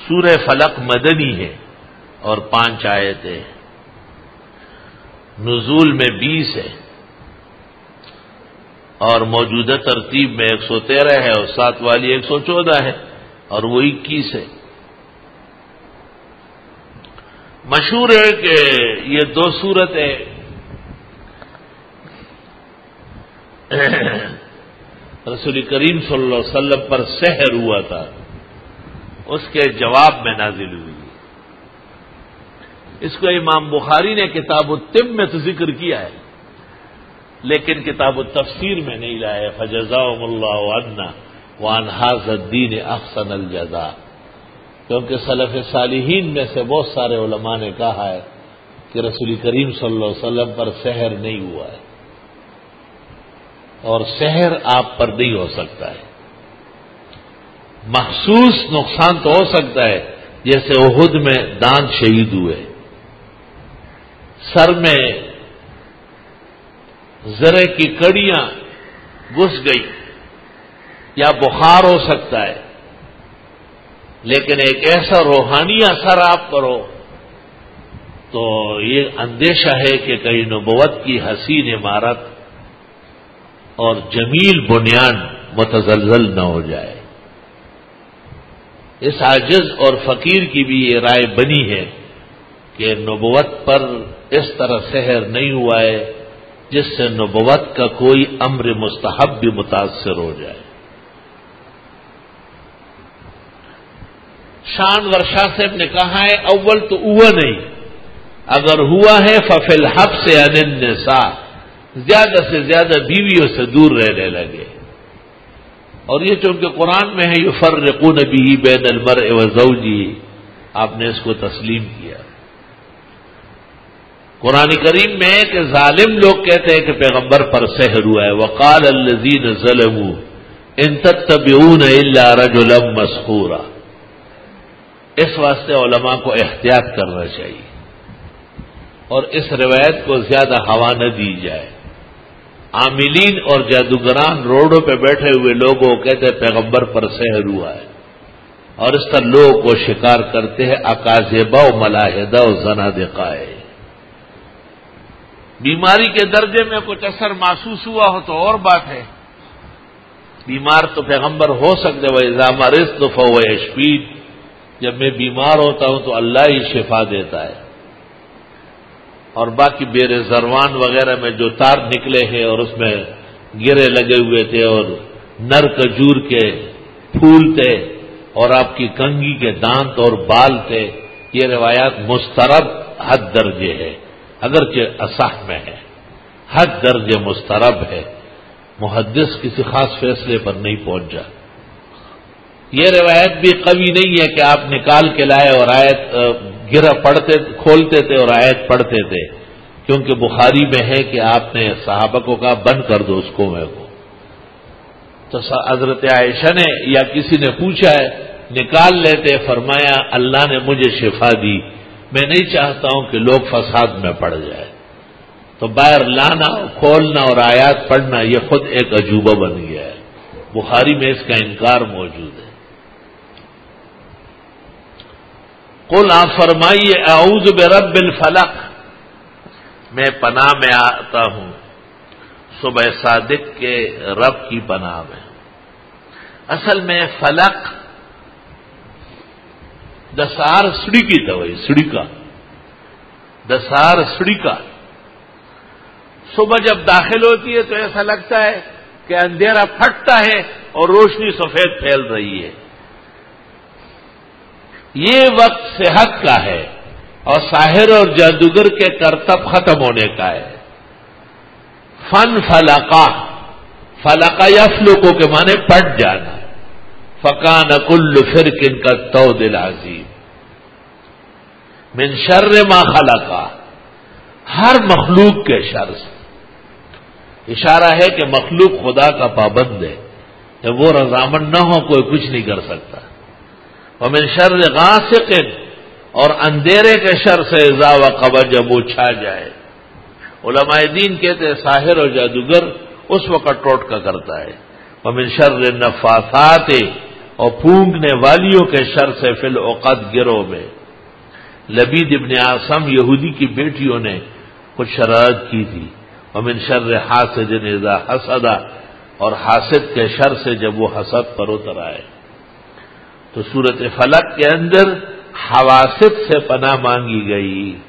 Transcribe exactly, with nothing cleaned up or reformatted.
سورہ فلق مدنی ہے اور پانچ آیتیں، نزول میں بیس ہے اور موجودہ ترتیب میں ایک سو تیرہ ہے اور ساتھ والی ایک سو چودہ ہے اور وہ اکیس ہے۔ مشہور ہے کہ یہ دو سورتیں رسول کریم صلی اللہ علیہ وسلم پر سحر ہوا تھا، اس کے جواب میں نازل ہوئی۔ اس کو امام بخاری نے کتاب الطب میں تو ذکر کیا ہے لیکن کتاب التفسیر میں نہیں لایا۔ فجزاهم اللہ عنا وعن هذا الدین احسن الجزاء، کیونکہ سلف صالحین میں سے بہت سارے علماء نے کہا ہے کہ رسول کریم صلی اللہ علیہ وسلم پر سحر نہیں ہوا ہے اور سحر آپ پر نہیں ہو سکتا ہے۔ محسوس نقصان تو ہو سکتا ہے، جیسے احد میں دانت شہید ہوئے، سر میں زرے کی کڑیاں گھس گئی یا بخار ہو سکتا ہے، لیکن ایک ایسا روحانی اثر آپ پر ہو تو یہ اندیشہ ہے کہ کہیں نبوت کی حسین عمارت اور جمیل بنیاد متزلزل نہ ہو جائے۔ اس عاجز اور فقیر کی بھی یہ رائے بنی ہے کہ نبوت پر اس طرح سحر نہیں ہوا ہے جس سے نبوت کا کوئی امر مستحب بھی متاثر ہو جائے۔ شان ورشا صاحب نے کہا ہے اول تو ہوا نہیں، اگر ہوا ہے ففی الحبس عن النساء، زیادہ سے زیادہ بیویوں سے دور رہنے لگے، اور یہ چونکہ قرآن میں ہے یفرقون بہ بین المرء وزوجہ، آپ نے اس کو تسلیم کیا۔ قرآن کریم میں ہے کہ ظالم لوگ کہتے ہیں کہ پیغمبر پر سحر ہوا ہے، وقال الذین ظلموا ان تتبعون الا رجلا مسحورا۔ اس واسطے علماء کو احتیاط کرنا چاہیے اور اس روایت کو زیادہ ہوا نہ دی جائے۔ عاملین اور جادوگران روڈوں پہ بیٹھے ہوئے لوگوں کہتے ہیں پیغمبر پر سحر ہوا ہے، اور اس طرح لوگوں کو شکار کرتے ہیں اکاذبہ و ملاحدہ و زنادقہ۔ بیماری کے درجے میں کچھ اثر محسوس ہوا ہو تو اور بات ہے، بیمار تو پیغمبر ہو سکتے، وَإِذَا مَرِضْتُ فَهُوَ يَشْفِينِ، جب میں بیمار ہوتا ہوں تو اللہ ہی شفا دیتا ہے۔ اور باقی بیر زروان وغیرہ میں جو تار نکلے ہیں اور اس میں گرے لگے ہوئے تھے اور نر کجور کے پھول تھے اور آپ کی کنگھی کے دانت اور بال تھے، یہ روایات مسترب حد درجے ہے، اگرچہ اصح میں ہے، حد درجے مسترب ہے، محدث کسی خاص فیصلے پر نہیں پہنچا۔ یہ روایت بھی قوی نہیں ہے کہ آپ نکال کے لائے اور آیت گرا پڑھتے کھولتے تھے اور آیت پڑھتے تھے، کیونکہ بخاری میں ہے کہ آپ نے صحابہ کو کہا بند کر دو اس کنویں کو، تو حضرت عائشہ نے یا کسی نے پوچھا ہے نکال لیتے، فرمایا اللہ نے مجھے شفا دی، میں نہیں چاہتا ہوں کہ لوگ فساد میں پڑ جائے، تو باہر لانا کھولنا اور آیات پڑھنا یہ خود ایک عجوبہ بن گیا ہے۔ بخاری میں اس کا انکار موجود ہے۔ قل آپ فرمائیے اعوذ برب الفلق، میں پناہ میں آتا ہوں صبح صادق کے رب کی پناہ میں۔ اصل میں فلق دسار سڑی کی توئی سڑی کا دسار سڑی کا صبح جب داخل ہوتی ہے تو ایسا لگتا ہے کہ اندھیرا پھٹتا ہے اور روشنی سفید پھیل رہی ہے۔ یہ وقت صحت کا ہے اور ساحر اور جادوگر کے کرتب ختم ہونے کا ہے۔ فن فلقا، فلقا یفلقو کے معنی پٹ جانا، فکان کل فرق کالطود العظیم، من شر ما خلقا، ہر مخلوق کے شر سے۔ اشارہ ہے کہ مخلوق خدا کا پابند ہے، جب وہ رضامند نہ ہو کوئی کچھ نہیں کر سکتا۔ ومن شر غاسق، اور اندھیرے کے شر سے اذا وقب، جب وہ چھا جائے۔ علماء دین کہتے ہیں ساحر اور جادوگر اس وقت ٹوٹکا کرتا ہے۔ ومن شر النفاثات، اور پھونکنے والیوں کے شر سے فی العقد گرو میں۔ لبید ابن عاصم یہودی کی بیٹیوں نے کچھ شرارت کی تھی، ومن شر حاسد اذا حسد، اور حاسد کے شر سے جب وہ حسد پر اتر آئے۔ تو سورۃ فلق کے اندر حواسد سے پناہ مانگی گئی۔